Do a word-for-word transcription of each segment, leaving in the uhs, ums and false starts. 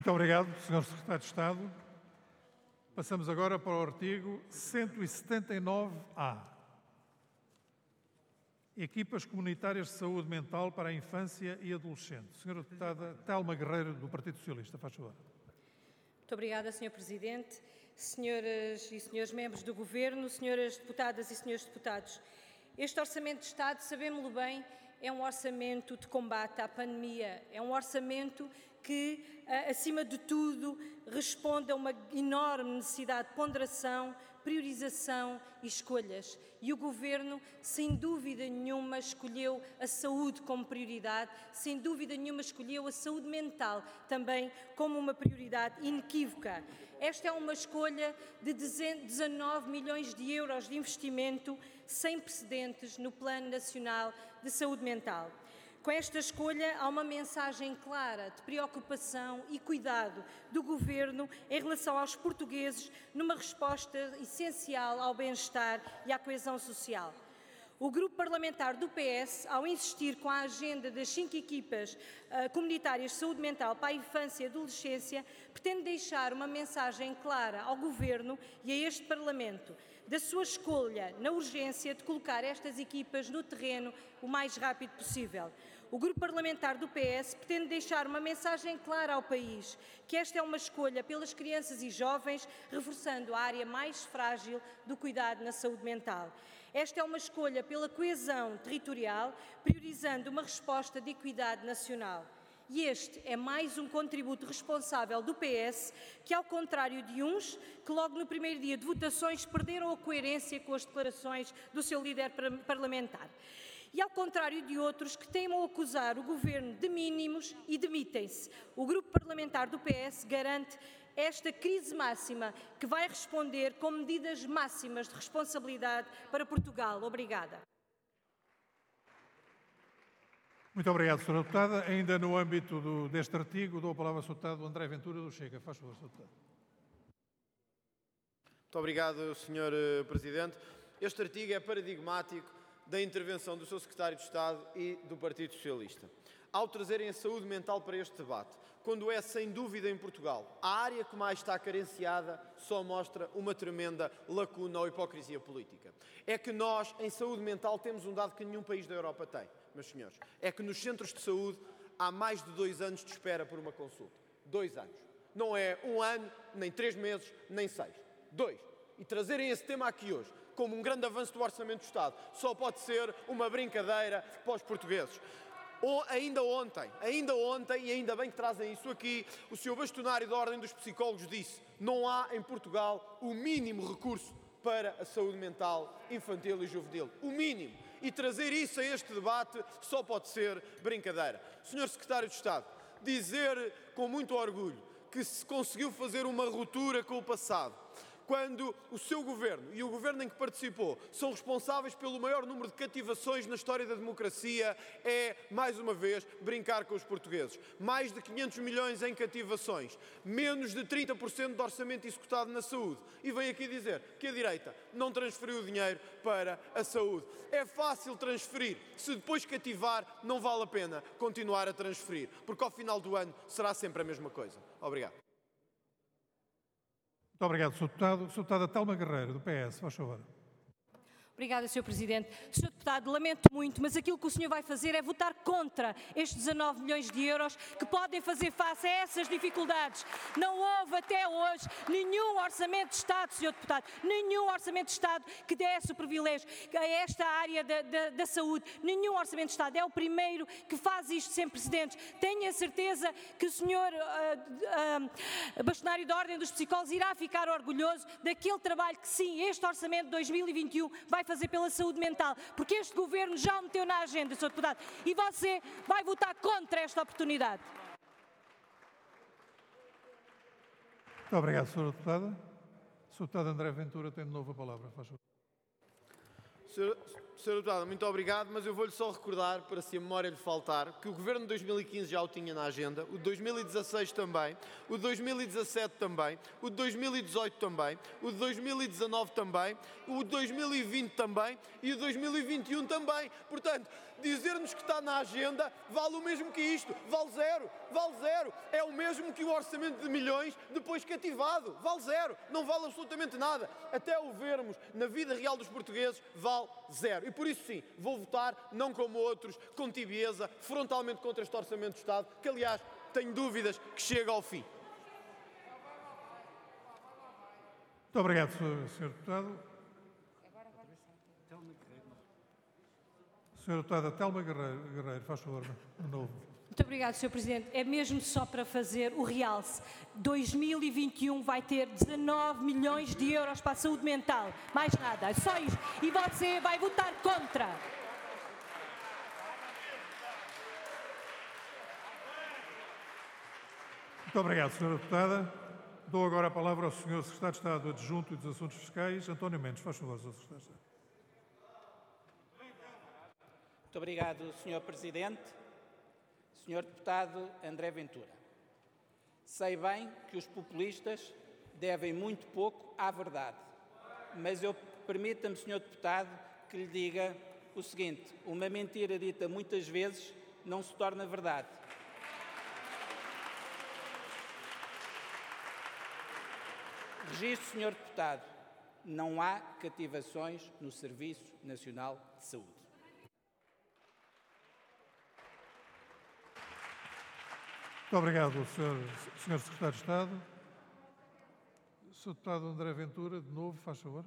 Muito obrigado, senhor Secretário de Estado. Passamos agora para o artigo cento e setenta e nove A. Equipas comunitárias de saúde mental para a infância e adolescente. Senhora Deputada Telma Guerreiro, do Partido Socialista, faz favor. Muito obrigada, senhor Presidente. Senhoras e senhores membros do Governo, senhoras deputadas e senhores deputados, este Orçamento de Estado, sabemos-lo bem, é um orçamento de combate à pandemia, é um orçamento que, acima de tudo, responde a uma enorme necessidade de ponderação, priorização e escolhas. E o Governo, sem dúvida nenhuma, escolheu a saúde como prioridade, sem dúvida nenhuma escolheu a saúde mental também como uma prioridade inequívoca. Esta é uma escolha de dezanove milhões de euros de investimento sem precedentes no Plano Nacional de Saúde Mental. Com esta escolha, há uma mensagem clara de preocupação e cuidado do Governo em relação aos portugueses, numa resposta essencial ao bem-estar e à coesão social. O Grupo Parlamentar do P S, ao insistir com a agenda das cinco equipas uh, comunitárias de saúde mental para a infância e adolescência, pretende deixar uma mensagem clara ao Governo e a este Parlamento da sua escolha na urgência de colocar estas equipas no terreno o mais rápido possível. O Grupo Parlamentar do P S pretende deixar uma mensagem clara ao país, que esta é uma escolha pelas crianças e jovens, reforçando a área mais frágil do cuidado na saúde mental. Esta é uma escolha pela coesão territorial, priorizando uma resposta de equidade nacional. E este é mais um contributo responsável do P S, que, ao contrário de uns, que logo no primeiro dia de votações perderam a coerência com as declarações do seu líder parlamentar. E ao contrário de outros que teimam acusar o Governo de mínimos e demitem-se. O Grupo Parlamentar do P S garante esta crise máxima que vai responder com medidas máximas de responsabilidade para Portugal. Obrigada. Muito obrigado, senhora Deputada. Ainda no âmbito do, deste artigo, dou a palavra ao senhor Deputado André Ventura do Chega. Faz favor, senhor Deputado. Muito obrigado, senhor Presidente. Este artigo é paradigmático da intervenção do seu Secretário de Estado e do Partido Socialista. Ao trazerem a saúde mental para este debate, quando é sem dúvida em Portugal a área que mais está carenciada, só mostra uma tremenda lacuna ou hipocrisia política. É que nós, em saúde mental, temos um dado que nenhum país da Europa tem, meus senhores. É que nos centros de saúde há mais de dois anos de espera por uma consulta. Dois anos. Não é um ano, nem três meses, nem seis. Dois. E trazerem esse tema aqui hoje como um grande avanço do Orçamento do Estado só pode ser uma brincadeira para os portugueses. Ou ainda ontem, ainda ontem, e ainda bem que trazem isso aqui, o senhor bastonário da Ordem dos Psicólogos disse: não há em Portugal o mínimo recurso para a saúde mental infantil e juvenil. O mínimo. E trazer isso a este debate só pode ser brincadeira. senhor Secretário de Estado, dizer com muito orgulho que se conseguiu fazer uma ruptura com o passado, quando o seu Governo e o Governo em que participou são responsáveis pelo maior número de cativações na história da democracia, é, mais uma vez, brincar com os portugueses. Mais de quinhentos milhões em cativações, menos de trinta por cento do orçamento executado na saúde. E vem aqui dizer que a direita não transferiu o dinheiro para a saúde. É fácil transferir, se depois cativar, não vale a pena continuar a transferir, porque ao final do ano será sempre a mesma coisa. Obrigado. Muito obrigado, senhor Deputado. senhora Deputada Telma Guerreiro, do P S, faz favor. Obrigada, senhor Presidente. senhor Deputado, lamento muito, mas aquilo que o senhor vai fazer é votar contra estes dezanove milhões de euros que podem fazer face a essas dificuldades. Não houve até hoje nenhum orçamento de Estado, senhor Deputado, nenhum orçamento de Estado que desse o privilégio a esta área da, da, da saúde. Nenhum orçamento de Estado. É o primeiro que faz isto sem precedentes. Tenho a certeza que o senhor uh, uh, bastonário da Ordem dos Psicólogos irá ficar orgulhoso daquele trabalho que, sim, este orçamento de dois mil e vinte e um vai fazer pela saúde mental, porque este Governo já o meteu na agenda, senhor Deputado, e você vai votar contra esta oportunidade. Muito obrigado, senhora Deputada. senhor Deputado André Ventura tem de novo a palavra, faz favor. senhora Deputada, muito obrigado, mas eu vou-lhe só recordar, para se a memória lhe faltar, que o Governo de dois mil e quinze já o tinha na agenda, o de dois mil e dezasseis também, o de dois mil e dezassete também, o de dois mil e dezoito também, o de dois mil e dezanove também, o de dois mil e vinte também e o de dois mil e vinte e um também. Portanto, Dizer-nos que está na agenda vale o mesmo que isto, vale zero, vale zero. É o mesmo que o orçamento de milhões depois cativado, vale zero, não vale absolutamente nada. Até o vermos na vida real dos portugueses, vale zero. E por isso sim, vou votar, não como outros, com tibieza, frontalmente contra este orçamento de Estado, que aliás tenho dúvidas que chega ao fim. Muito obrigado, senhor Deputado. senhora Deputada Telma Guerreiro, Guerreiro, faz favor, de novo. Muito obrigada, senhor Presidente. É mesmo só para fazer o realce. dois mil e vinte e um vai ter dezanove milhões de euros para a saúde mental. Mais nada, é só isso. E você vai votar contra. Muito obrigado, senhora Deputada. Dou agora a palavra ao senhor Secretário de Estado Adjunto e dos Assuntos Fiscais, António Mendes. Faz favor, senhor Secretário de Estado. Muito obrigado, senhor Presidente. senhor Deputado André Ventura, sei bem que os populistas devem muito pouco à verdade, mas eu permita-me, senhor Deputado, que lhe diga o seguinte: uma mentira dita muitas vezes não se torna verdade. Registro, senhor Deputado, não há cativações no Serviço Nacional de Saúde. Muito obrigado, senhor, senhor Secretário de Estado. senhor Deputado André Ventura, de novo, faz favor.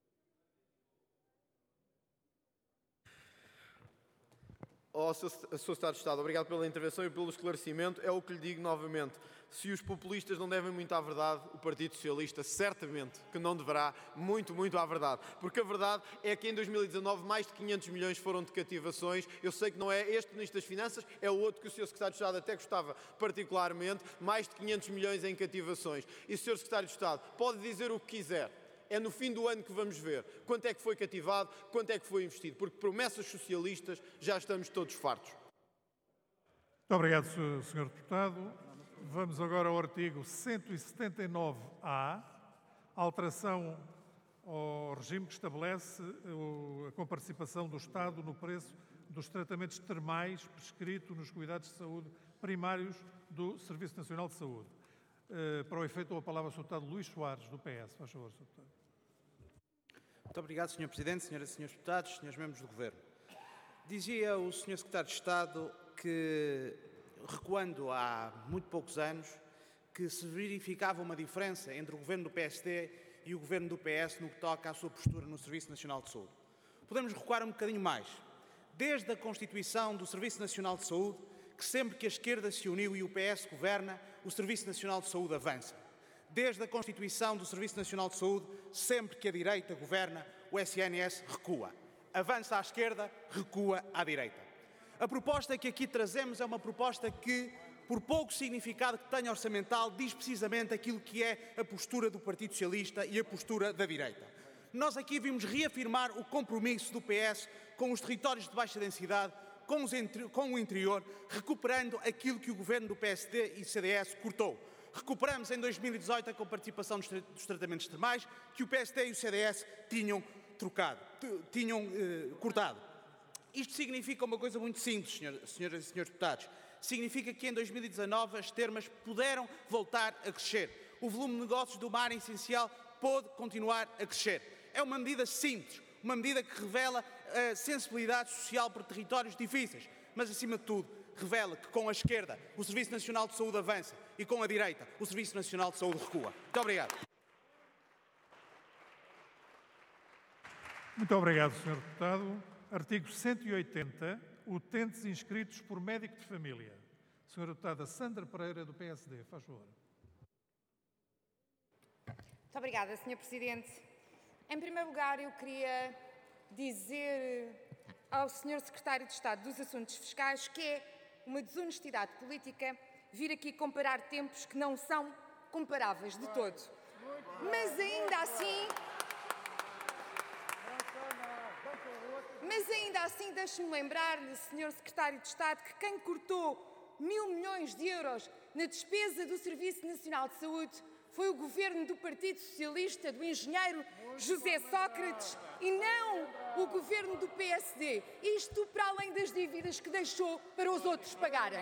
Oh, senhor Secretário de Estado, obrigado pela intervenção e pelo esclarecimento. É o que lhe digo novamente. Se os populistas não devem muito à verdade, o Partido Socialista certamente que não deverá muito, muito à verdade. Porque a verdade é que em dois mil e dezanove mais de quinhentos milhões foram de cativações. Eu sei que não é este Ministro das Finanças, é o outro que o senhor Secretário de Estado até gostava particularmente. Mais de quinhentos milhões em cativações. E o senhor Secretário de Estado pode dizer o que quiser. É no fim do ano que vamos ver quanto é que foi cativado, quanto é que foi investido, porque promessas socialistas já estamos todos fartos. Muito obrigado, senhor Deputado. Vamos agora ao artigo cento e setenta e nove A, alteração ao regime que estabelece a comparticipação do Estado no preço dos tratamentos termais prescrito nos cuidados de saúde primários do Serviço Nacional de Saúde. Para o efeito, dou a palavra ao senhor Deputado Luís Soares, do P S. Faz favor, senhor Deputado. Muito obrigado, senhor Presidente, senhoras e senhores deputados, senhores membros do Governo. Dizia o senhor Secretário de Estado que, recuando há muito poucos anos, que se verificava uma diferença entre o Governo do P S D e o Governo do P S no que toca à sua postura no Serviço Nacional de Saúde. Podemos recuar um bocadinho mais. Desde a constituição do Serviço Nacional de Saúde, que sempre que a esquerda se uniu e o P S governa, o Serviço Nacional de Saúde avança. Desde a constituição do Serviço Nacional de Saúde, sempre que a direita governa, o S N S recua. Avança à esquerda, recua à direita. A proposta que aqui trazemos é uma proposta que, por pouco significado que tenha orçamental, diz precisamente aquilo que é a postura do Partido Socialista e a postura da direita. Nós aqui vimos reafirmar o compromisso do P S com os territórios de baixa densidade, com, os com o interior, recuperando aquilo que o Governo do P S D e C D S cortou. Recuperamos em dois mil e dezoito a comparticipação dos tratamentos termais que o P S D e o C D S tinham trocado, tinham eh, cortado. Isto significa uma coisa muito simples, senhoras, senhoras e senhores deputados. Significa que em dois mil e dezanove as termas puderam voltar a crescer. O volume de negócios do mar essencial pôde continuar a crescer. É uma medida simples, uma medida que revela a sensibilidade social por territórios difíceis, mas acima de tudo revela que com a esquerda o Serviço Nacional de Saúde avança e com a direita o Serviço Nacional de Saúde recua. Muito obrigado. Muito obrigado, senhor Deputado. Artigo cento e oitenta, utentes inscritos por médico de família. senhora Deputada Sandra Pereira, do P S D, faz favor. Muito obrigada, senhor Presidente. Em primeiro lugar, eu queria dizer ao senhor Secretário de Estado dos Assuntos Fiscais que é uma desonestidade política vir aqui comparar tempos que não são comparáveis de todo. Mas ainda assim... Mas ainda assim, deixe-me lembrar-lhe, senhor Secretário de Estado, que quem cortou mil milhões de euros na despesa do Serviço Nacional de Saúde foi o governo do Partido Socialista, do engenheiro José Sócrates, e não o governo do P S D. Isto para além das dívidas que deixou para os outros pagarem.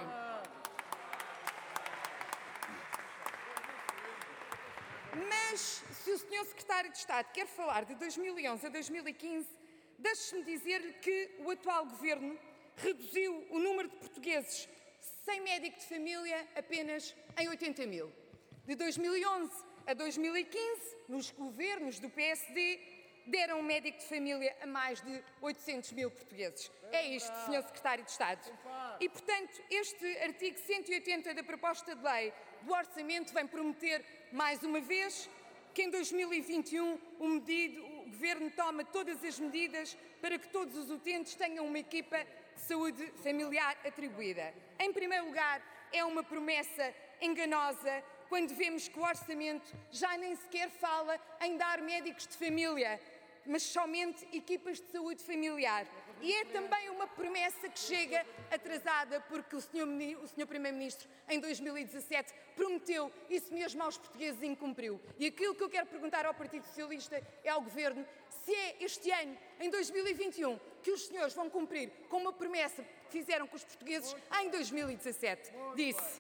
Mas, se o senhor Secretário de Estado quer falar de dois mil e onze a dois mil e quinze, deixe-me dizer-lhe que o atual governo reduziu o número de portugueses sem médico de família apenas em oitenta mil. De dois mil e onze a dois mil e quinze, nos governos do P S D, deram um médico de família a mais de oitocentos mil portugueses. É isto, senhor Secretário de Estado. E, portanto, este artigo cento e oitenta da proposta de lei do Orçamento vem prometer, mais uma vez, que em dois mil e vinte e um o, medido, o Governo toma todas as medidas para que todos os utentes tenham uma equipa de saúde familiar atribuída. Em primeiro lugar, é uma promessa enganosa quando vemos que o Orçamento já nem sequer fala em dar médicos de família, mas somente equipas de saúde familiar. E é também uma promessa que chega atrasada, porque o senhor, o senhor Primeiro-Ministro, em dois mil e dezassete, prometeu isso mesmo aos portugueses e incumpriu. E aquilo que eu quero perguntar ao Partido Socialista é ao Governo se é este ano, em dois mil e vinte e um, que os senhores vão cumprir com uma promessa que fizeram com os portugueses em dois mil e dezassete. Disse.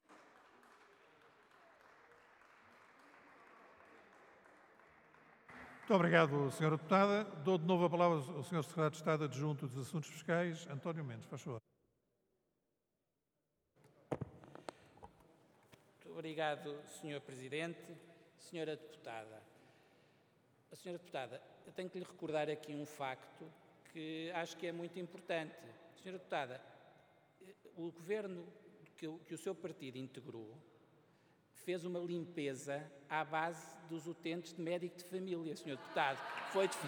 Muito obrigado, senhora Deputada. Dou de novo a palavra ao senhor Secretário de Estado Adjunto dos Assuntos Fiscais, António Mendes. Faz favor. Muito obrigado, senhor Presidente. Senhora Deputada, a senhora Deputada, eu tenho que lhe recordar aqui um facto que acho que é muito importante. Senhora Deputada, o governo que o, que o seu partido integrou fez uma limpeza à base dos utentes de médico de família, senhor Deputado. Foi de...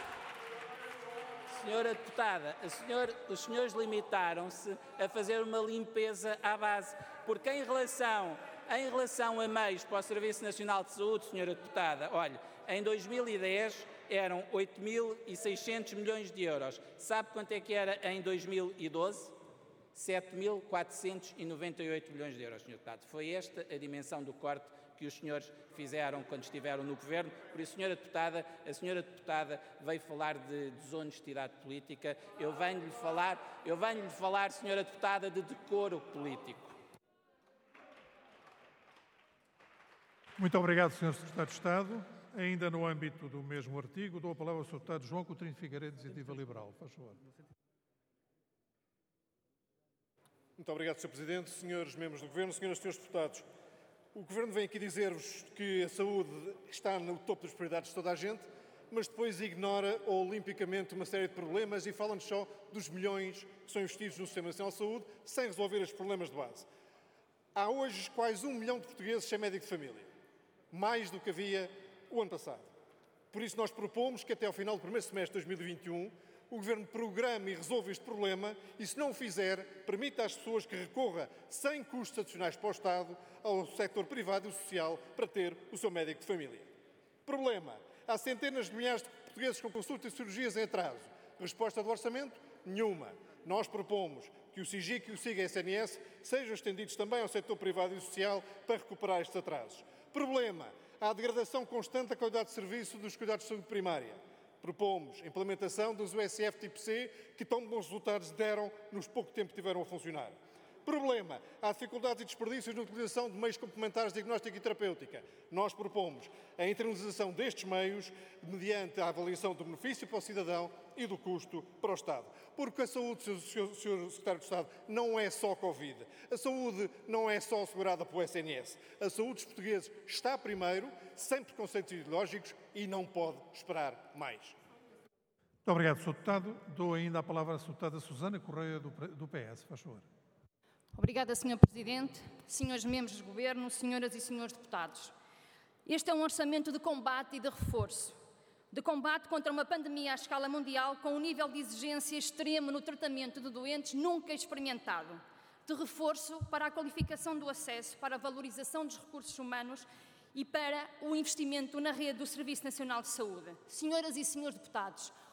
Senhora Deputada, a senhor, os senhores limitaram-se a fazer uma limpeza à base, porque em relação, em relação a meios para o Serviço Nacional de Saúde, senhora Deputada, olha, em dois mil e dez eram oito mil e seiscentos milhões de euros. Sabe quanto é que era em dois mil e doze? sete mil quatrocentos e noventa e oito milhões de euros, senhor Deputado. Foi esta a dimensão do corte que os senhores fizeram quando estiveram no Governo. Por isso, senhora Deputada, a senhora Deputada veio falar de desonestidade política. Eu venho-lhe falar, eu venho-lhe falar, senhora Deputada, de decoro político. Muito obrigado, senhor Secretário de Estado. Ainda no âmbito do mesmo artigo, dou a palavra ao senhor Deputado João Coutinho Figueiredo, de Iniciativa Liberal. Faz favor. Muito obrigado, senhor Presidente, senhores membros do Governo, senhoras e senhores deputados. O Governo vem aqui dizer-vos que a saúde está no topo das prioridades de toda a gente, mas depois ignora olimpicamente uma série de problemas e fala-nos só dos milhões que são investidos no Sistema Nacional de Saúde, sem resolver os problemas de base. Há hoje quase um milhão de portugueses sem médico de família, mais do que havia o ano passado. Por isso nós propomos que até ao final do primeiro semestre de dois mil e vinte e um o Governo programe e resolva este problema e, se não o fizer, permita às pessoas que recorra sem custos adicionais para o Estado ao setor privado e social para ter o seu médico de família. Problema. Há centenas de milhares de portugueses com consultas e cirurgias em atraso. Resposta do Orçamento? Nenhuma. Nós propomos que o SIGIC e o SIGA S N S sejam estendidos também ao setor privado e social para recuperar estes atrasos. Problema. Há degradação constante da qualidade de serviço dos cuidados de saúde primária. Propomos a implementação dos U S F tipo C, que tão bons resultados deram nos pouco tempo que tiveram a funcionar. Problema. Há dificuldades e desperdícios na utilização de meios complementares de diagnóstica e terapêutica. Nós propomos a internalização destes meios mediante a avaliação do benefício para o cidadão e do custo para o Estado. Porque a saúde, senhor Secretário de Estado, não é só Covid. A saúde não é só assegurada pelo S N S. A saúde dos portugueses está primeiro, sem preconceitos ideológicos e não pode esperar mais. Muito obrigado, senhor Deputado. Dou ainda a palavra à senhora Deputada Susana Correia, do P S. Faz favor. Obrigada, senhor Presidente, senhores membros do Governo, senhoras e senhores deputados. Este é um orçamento de combate e de reforço. De combate contra uma pandemia à escala mundial com um nível de exigência extremo no tratamento de doentes nunca experimentado. De reforço para a qualificação do acesso, para a valorização dos recursos humanos e para o investimento na rede do Serviço Nacional de Saúde. Senhoras e senhores deputados,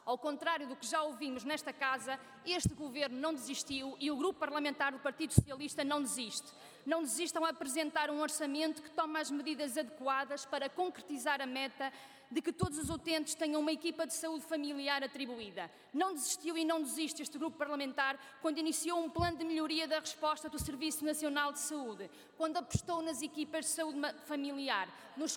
Ao contrário do que já ouvimos nesta casa, este Governo não desistiu e o Grupo Parlamentar do Partido Socialista não desiste. Não desistam a apresentar um orçamento que toma as medidas adequadas para concretizar a meta de que todos os utentes tenham uma equipa de saúde familiar atribuída. Não desistiu e não desiste este grupo parlamentar quando iniciou um plano de melhoria da resposta do Serviço Nacional de Saúde, quando apostou nas equipas de saúde familiar, nos